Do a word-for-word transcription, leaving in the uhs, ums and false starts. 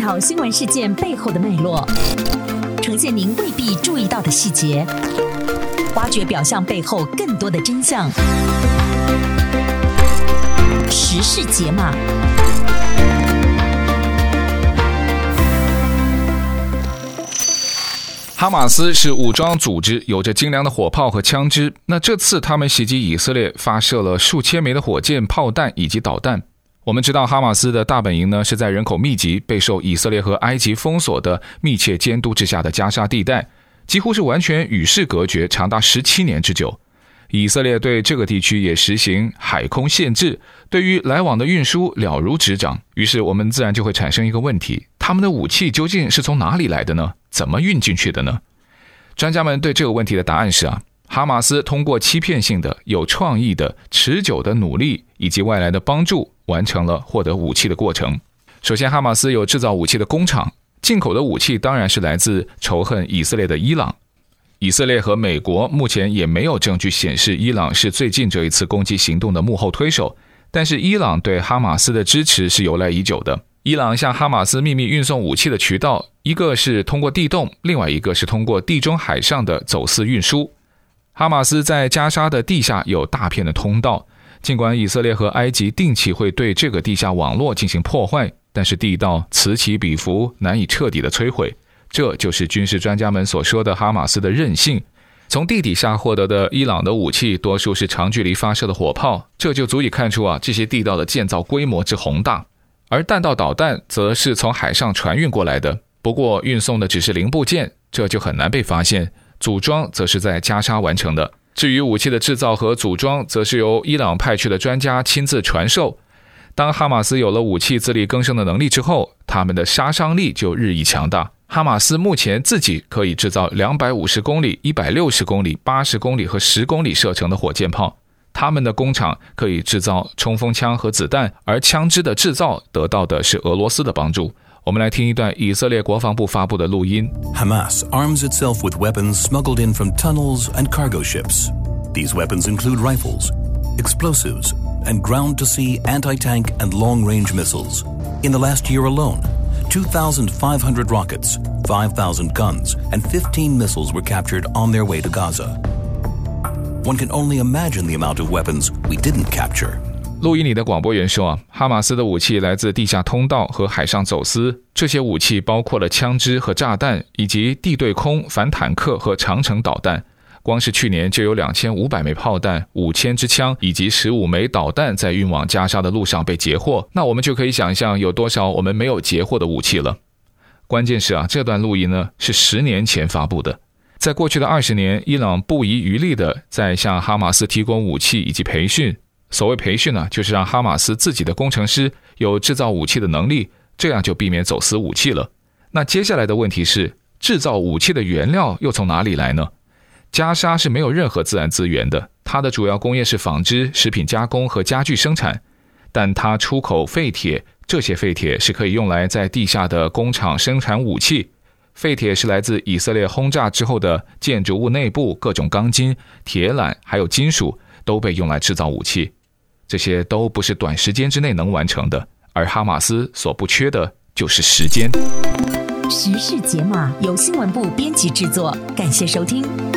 条新闻事件背后的脉络，呈现您未必注意到的细节，挖掘表象背后更多的真相。时事解码。 哈马斯是武装组织，有着精良的火炮和枪支。那这次他们袭击以色列，发射了数千枚的火箭、炮弹以及导弹。我们知道哈马斯的大本营呢是在人口密集、备受以色列和埃及封锁的密切监督之下的加沙地带，几乎是完全与世隔绝，长达十七年之久。以色列对这个地区也实行海空限制，对于来往的运输了如指掌。于是我们自然就会产生一个问题，他们的武器究竟是从哪里来的呢？怎么运进去的呢？专家们对这个问题的答案是啊，哈马斯通过欺骗性的、有创意的、持久的努力以及外来的帮助，完成了获得武器的过程。首先，哈马斯有制造武器的工厂，进口的武器当然是来自仇恨以色列的伊朗。以色列和美国目前也没有证据显示伊朗是最近这一次攻击行动的幕后推手，但是伊朗对哈马斯的支持是由来已久的。伊朗向哈马斯秘密运送武器的渠道，一个是通过地洞，另外一个是通过地中海上的走私运输。哈马斯在加沙的地下有大片的通道，尽管以色列和埃及定期会对这个地下网络进行破坏，但是地道此起彼伏，难以彻底的摧毁。这就是军事专家们所说的哈马斯的韧性。从地底下获得的伊朗的武器多数是长距离发射的火炮，这就足以看出啊这些地道的建造规模之宏大。而弹道导弹则是从海上船运过来的，不过运送的只是零部件，这就很难被发现，组装则是在加沙完成的。至于武器的制造和组装，则是由伊朗派去的专家亲自传授。当哈马斯有了武器自力更生的能力之后，他们的杀伤力就日益强大。哈马斯目前自己可以制造两百五十公里、一百六十公里、八十公里和十公里射程的火箭炮。他们的工厂可以制造冲锋枪和子弹，而枪支的制造得到的是俄罗斯的帮助。我们来听一段以色列国防部发布的录音。 Hamas arms itself with weapons smuggled in from tunnels and cargo ships. These weapons include rifles, explosives, and ground-to-sea anti-tank and long-range missiles. In the last year alone, two thousand five hundred rockets, five thousand guns, and fifteen missiles were captured on their way to Gaza.One can only imagine the amount of weapons we didn't capture. 录音里的广播员说啊，哈马斯的武器来自地下通道和海上走私，这些武器包括了枪支和炸弹，以及地对空、反坦克和长程导弹。光是去年就有两千五百枚炮弹、五千支枪以及十五枚导弹在运往加沙的路上被截获，那我们就可以想象有多少我们没有截获的武器了。关键是啊，这段录音呢是十年前发布的。在过去的二十年，伊朗不遗余力地在向哈马斯提供武器以及培训。所谓培训呢，就是让哈马斯自己的工程师有制造武器的能力，这样就避免走私武器了。那接下来的问题是，制造武器的原料又从哪里来呢？加沙是没有任何自然资源的，它的主要工业是纺织、食品加工和家具生产，但它出口废铁，这些废铁是可以用来在地下的工厂生产武器。废铁是来自以色列轰炸之后的建筑物内部，各种钢筋、铁缆还有金属都被用来制造武器，这些都不是短时间之内能完成的，而哈马斯所不缺的就是时间。 时事解码由新闻部编辑制作，感谢收听。